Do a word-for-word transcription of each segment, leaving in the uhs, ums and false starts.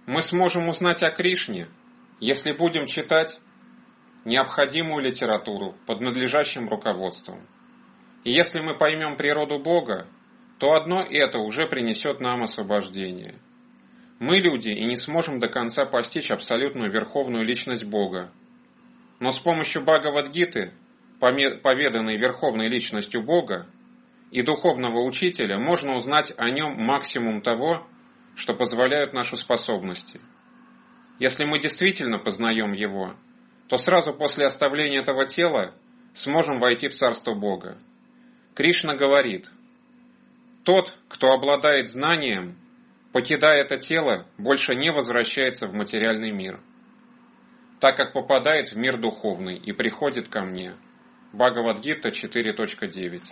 Мы сможем узнать о Кришне, если будем читать необходимую литературу под надлежащим руководством. И если мы поймем природу Бога, то одно это уже принесет нам освобождение. Мы люди и не сможем до конца постичь абсолютную верховную личность Бога. Но с помощью Бхагавад-гиты, поведанной верховной личностью Бога, и духовного учителя можно узнать о нем максимум того, что позволяют наши способности. Если мы действительно познаем его, то сразу после оставления этого тела сможем войти в Царство Бога. Кришна говорит: «Тот, кто обладает знанием, покидая это тело, больше не возвращается в материальный мир, так как попадает в мир духовный и приходит ко мне». Бхагавад-гита четыре точка девять.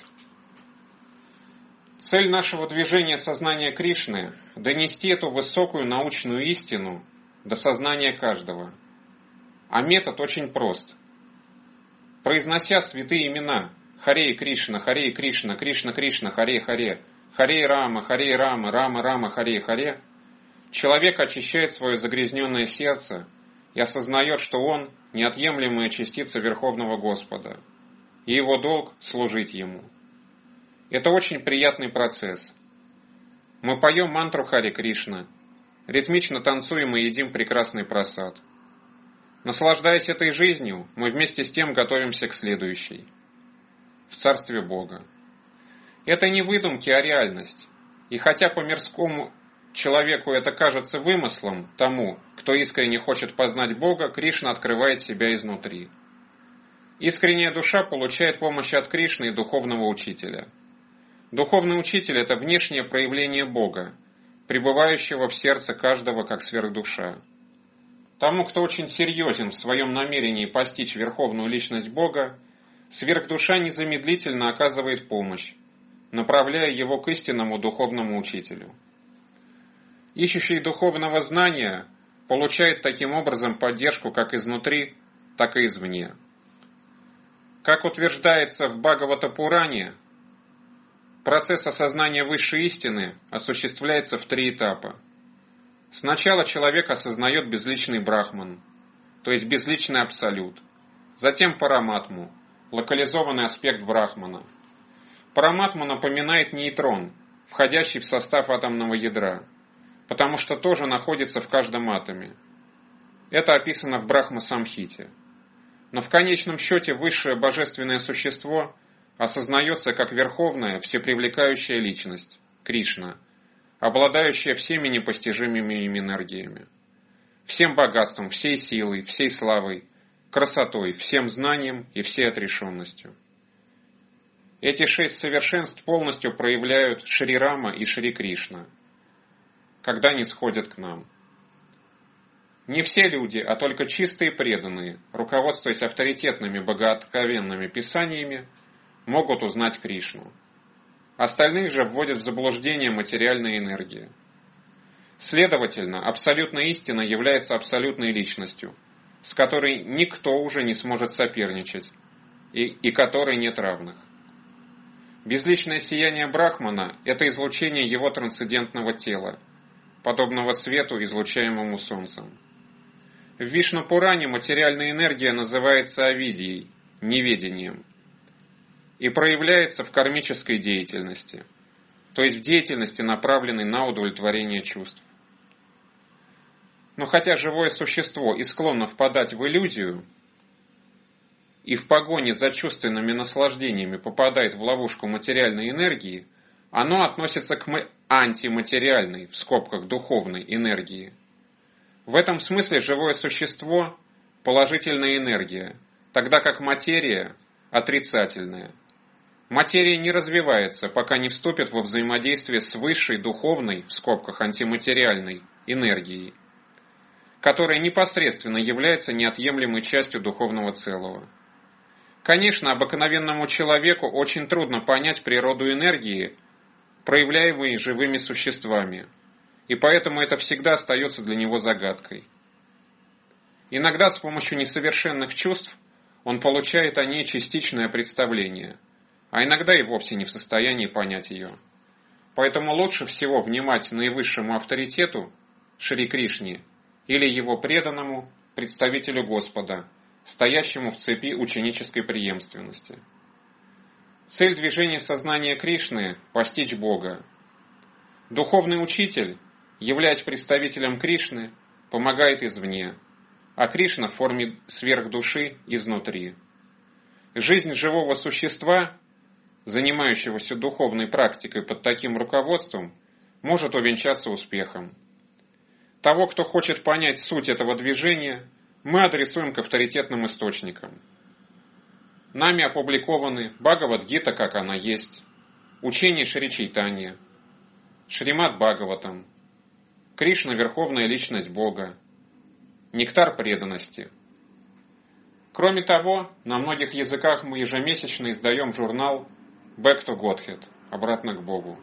Цель нашего движения сознания Кришны – донести эту высокую научную истину до сознания каждого. А метод очень прост. Произнося святые имена Харе Кришна, Харе Кришна, Кришна Кришна, Харе Харе, Харе Рама, Харе Рама, Рама Рама, Харе Харе, человек очищает свое загрязненное сердце и осознает, что он – неотъемлемая частица Верховного Господа, и его долг – служить Ему. Это очень приятный процесс. Мы поем мантру Харе Кришна, ритмично танцуем и едим прекрасный прасад. Наслаждаясь этой жизнью, мы вместе с тем готовимся к следующей – в Царстве Бога. Это не выдумки, а реальность. И хотя по мирскому человеку это кажется вымыслом, тому, кто искренне хочет познать Бога, Кришна открывает себя изнутри. Искренняя душа получает помощь от Кришны и духовного учителя. Духовный учитель – это внешнее проявление Бога, пребывающего в сердце каждого как сверхдуша. Тому, кто очень серьезен в своем намерении постичь верховную личность Бога, сверхдуша незамедлительно оказывает помощь, направляя его к истинному духовному учителю. Ищущий духовного знания получает таким образом поддержку как изнутри, так и извне. Как утверждается в Бхагавата-пуране, процесс осознания высшей истины осуществляется в три этапа. Сначала человек осознает безличный брахман, то есть безличный абсолют, затем параматму, локализованный аспект брахмана. Параматма напоминает нейтрон, входящий в состав атомного ядра, потому что тоже находится в каждом атоме. Это описано в Брахма-самхите. Но в конечном счете высшее божественное существо осознается как верховная, всепривлекающая личность, Кришна, обладающая всеми непостижимыми им энергиями, всем богатством, всей силой, всей славой, красотой, всем знанием и всей отрешенностью. Эти шесть совершенств полностью проявляют Шри Рама и Шри Кришна, когда они сходят к нам. Не все люди, а только чистые преданные, руководствуясь авторитетными богооткровенными писаниями, могут узнать Кришну. Остальных же вводят в заблуждение материальная энергия. Следовательно, абсолютная истина является абсолютной личностью, с которой никто уже не сможет соперничать, и, и которой нет равных. Безличное сияние Брахмана – это излучение его трансцендентного тела, подобного свету, излучаемому Солнцем. В Вишну-пуране материальная энергия называется авидией, неведением, и проявляется в кармической деятельности, то есть в деятельности, направленной на удовлетворение чувств. Но хотя живое существо и склонно впадать в иллюзию, и в погоне за чувственными наслаждениями попадает в ловушку материальной энергии, оно относится к антиматериальной, в скобках духовной энергии. В этом смысле живое существо – положительная энергия, тогда как материя – отрицательная. Материя не развивается, пока не вступит во взаимодействие с высшей духовной, в скобках антиматериальной, энергией, которая непосредственно является неотъемлемой частью духовного целого. Конечно, обыкновенному человеку очень трудно понять природу энергии, проявляемой живыми существами, и поэтому это всегда остается для него загадкой. Иногда с помощью несовершенных чувств он получает о ней частичное представление, а иногда и вовсе не в состоянии понять ее. Поэтому лучше всего внимать наивысшему авторитету Шри Кришне, или его преданному, представителю Господа, стоящему в цепи ученической преемственности. Цель движения сознания Кришны – постичь Бога. Духовный учитель, являясь представителем Кришны, помогает извне, а Кришна в форме сверхдуши изнутри. Жизнь живого существа, занимающегося духовной практикой под таким руководством, может увенчаться успехом. Того, кто хочет понять суть этого движения, мы адресуем к авторитетным источникам. Нами опубликованы Бхагавад-гита, как она есть, учение Шри Чайтанья, Шримад Бхагаватам, Кришна – Верховная Личность Бога, Нектар преданности. Кроме того, на многих языках мы ежемесячно издаем журнал Back to Godhead – Обратно к Богу.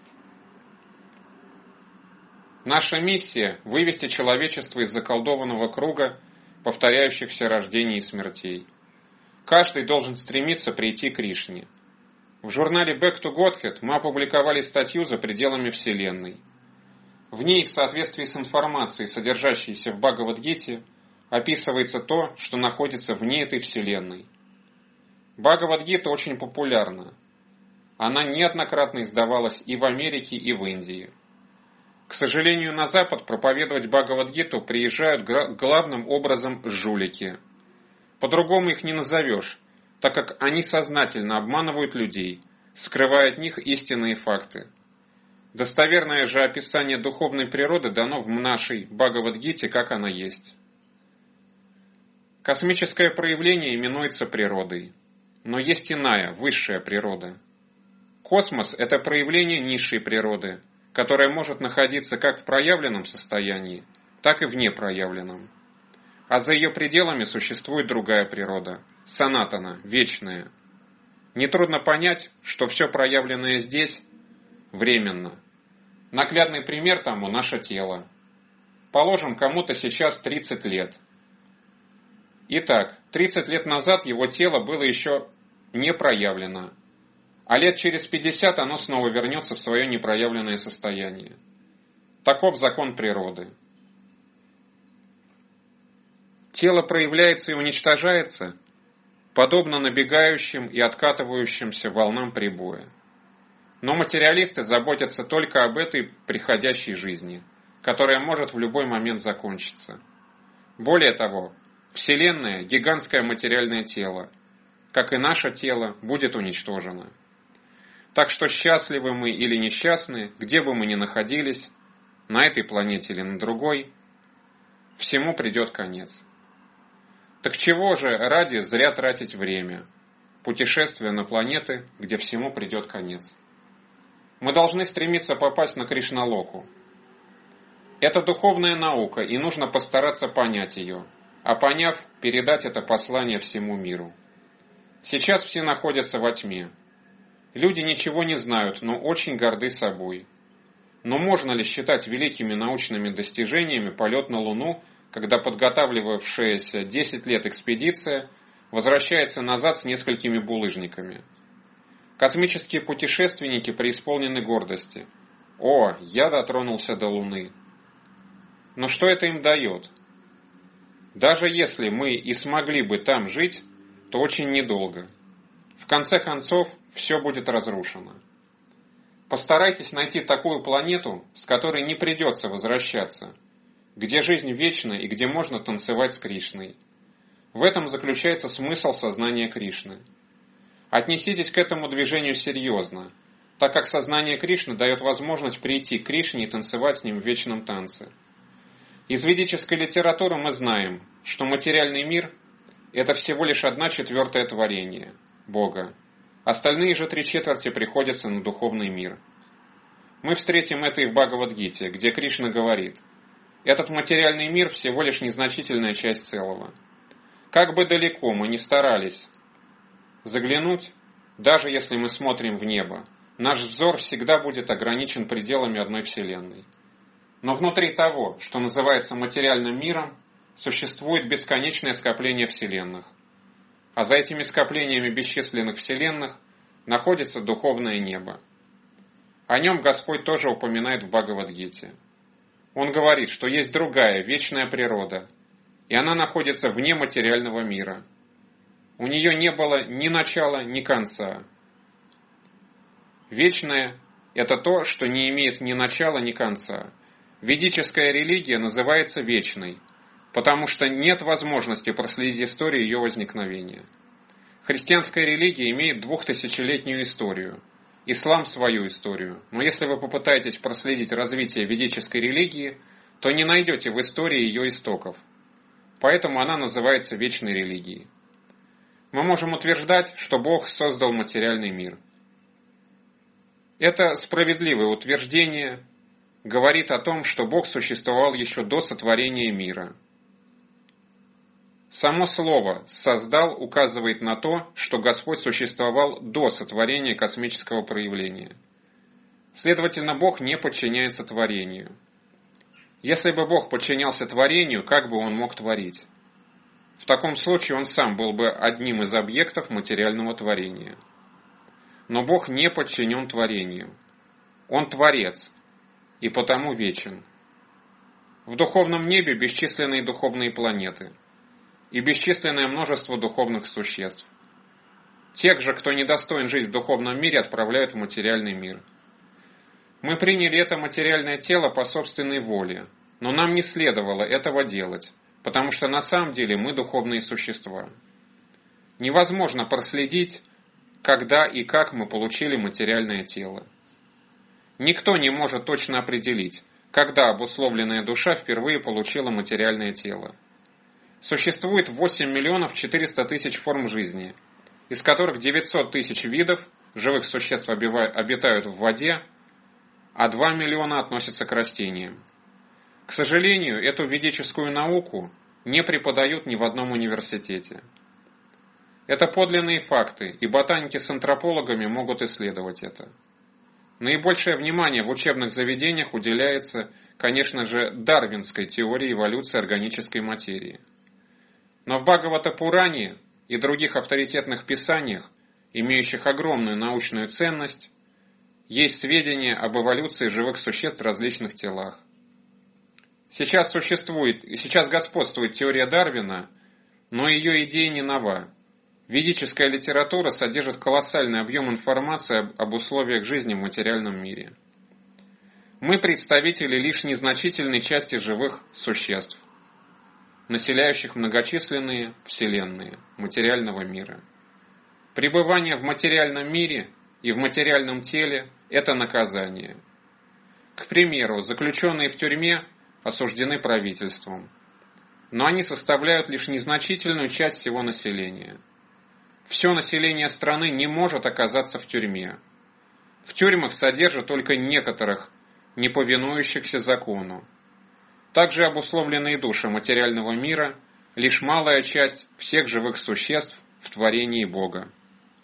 Наша миссия – вывести человечество из заколдованного круга повторяющихся рождений и смертей. Каждый должен стремиться прийти к Кришне. В журнале Back to Godhead мы опубликовали статью «За пределами Вселенной». В ней, в соответствии с информацией, содержащейся в Бхагавад-гите, описывается то, что находится вне этой Вселенной. Бхагавад-гита очень популярна. Она неоднократно издавалась и в Америке, и в Индии. К сожалению, на Запад проповедовать Бхагавад-гиту приезжают главным образом жулики. По-другому их не назовешь, так как они сознательно обманывают людей, скрывая от них истинные факты. Достоверное же описание духовной природы дано в нашей Бхагавад-гите, как она есть. Космическое проявление именуется природой, но есть иная, высшая природа. Космос – это проявление низшей природы, которая может находиться как в проявленном состоянии, так и в непроявленном. А за ее пределами существует другая природа – санатана, вечная. Нетрудно понять, что все проявленное здесь временно. Наглядный пример тому – наше тело. Положим, кому-то сейчас тридцать лет. Итак, тридцать лет назад его тело было еще не проявлено, а лет через пятьдесят оно снова вернется в свое непроявленное состояние. Таков закон природы. Тело проявляется и уничтожается, подобно набегающим и откатывающимся волнам прибоя. Но материалисты заботятся только об этой приходящей жизни, которая может в любой момент закончиться. Более того, Вселенная – гигантское материальное тело, как и наше тело, будет уничтожено. Так что счастливы мы или несчастны, где бы мы ни находились, на этой планете или на другой, всему придет конец. Так чего же ради зря тратить время, путешествуя на планеты, где всему придет конец? Мы должны стремиться попасть на Кришналоку. Это духовная наука, и нужно постараться понять ее, а поняв, передать это послание всему миру. Сейчас все находятся во тьме. Люди ничего не знают, но очень горды собой. Но можно ли считать великими научными достижениями полет на Луну, когда подготавливавшаяся десять лет экспедиция возвращается назад с несколькими булыжниками? Космические путешественники преисполнены гордости. О, я дотронулся до Луны. Но что это им дает? Даже если мы и смогли бы там жить, то очень недолго. В конце концов, все будет разрушено. Постарайтесь найти такую планету, с которой не придется возвращаться, где жизнь вечна и где можно танцевать с Кришной. В этом заключается смысл сознания Кришны. Отнеситесь к этому движению серьезно, так как сознание Кришны дает возможность прийти к Кришне и танцевать с ним в вечном танце. Из ведической литературы мы знаем, что материальный мир – это всего лишь одна четвертая творение – Бога. Остальные же три четверти приходятся на духовный мир. Мы встретим это и в Бхагавад-гите, где Кришна говорит: этот материальный мир всего лишь незначительная часть целого. Как бы далеко мы ни старались заглянуть, даже если мы смотрим в небо, наш взор всегда будет ограничен пределами одной Вселенной. Но внутри того, что называется материальным миром, существует бесконечное скопление вселенных. А за этими скоплениями бесчисленных вселенных находится духовное небо. О нем Господь тоже упоминает в Бхагавад-гите. Он говорит, что есть другая, вечная природа, и она находится вне материального мира. У нее не было ни начала, ни конца. Вечное – это то, что не имеет ни начала, ни конца. Ведическая религия называется вечной, потому что нет возможности проследить историю ее возникновения. Христианская религия имеет двухтысячелетнюю историю, ислам свою историю, но если вы попытаетесь проследить развитие ведической религии, то не найдете в истории ее истоков. Поэтому она называется вечной религией. Мы можем утверждать, что Бог создал материальный мир. Это справедливое утверждение говорит о том, что Бог существовал еще до сотворения мира. Само слово «создал» указывает на то, что Господь существовал до сотворения космического проявления. Следовательно, Бог не подчиняется творению. Если бы Бог подчинялся творению, как бы Он мог творить? В таком случае Он сам был бы одним из объектов материального творения. Но Бог не подчинен творению. Он Творец, и потому вечен. В духовном небе бесчисленные духовные планеты и бесчисленное множество духовных существ. Тех же, кто недостоин жить в духовном мире, отправляют в материальный мир. Мы приняли это материальное тело по собственной воле, но нам не следовало этого делать, потому что на самом деле мы духовные существа. Невозможно проследить, когда и как мы получили материальное тело. Никто не может точно определить, когда обусловленная душа впервые получила материальное тело. Существует восемь миллионов четыреста тысяч форм жизни, из которых девятьсот тысяч видов живых существ обитают в воде, а два миллиона относятся к растениям. К сожалению, эту ведическую науку не преподают ни в одном университете. Это подлинные факты, и ботаники с антропологами могут исследовать это. Наибольшее внимание в учебных заведениях уделяется, конечно же, дарвинской теории эволюции органической материи. Но в Бхагавата-пуране и других авторитетных писаниях, имеющих огромную научную ценность, есть сведения об эволюции живых существ в различных телах. Сейчас существует, сейчас господствует теория Дарвина, но ее идея не нова. Ведическая литература содержит колоссальный объем информации об условиях жизни в материальном мире. Мы представители лишь незначительной части живых существ, населяющих многочисленные вселенные материального мира. Пребывание в материальном мире и в материальном теле – это наказание. К примеру, заключенные в тюрьме осуждены правительством, но они составляют лишь незначительную часть всего населения. Все население страны не может оказаться в тюрьме. В тюрьмах содержат только некоторых, не повинующихся закону. Также обусловленные души материального мира – лишь малая часть всех живых существ в творении Бога.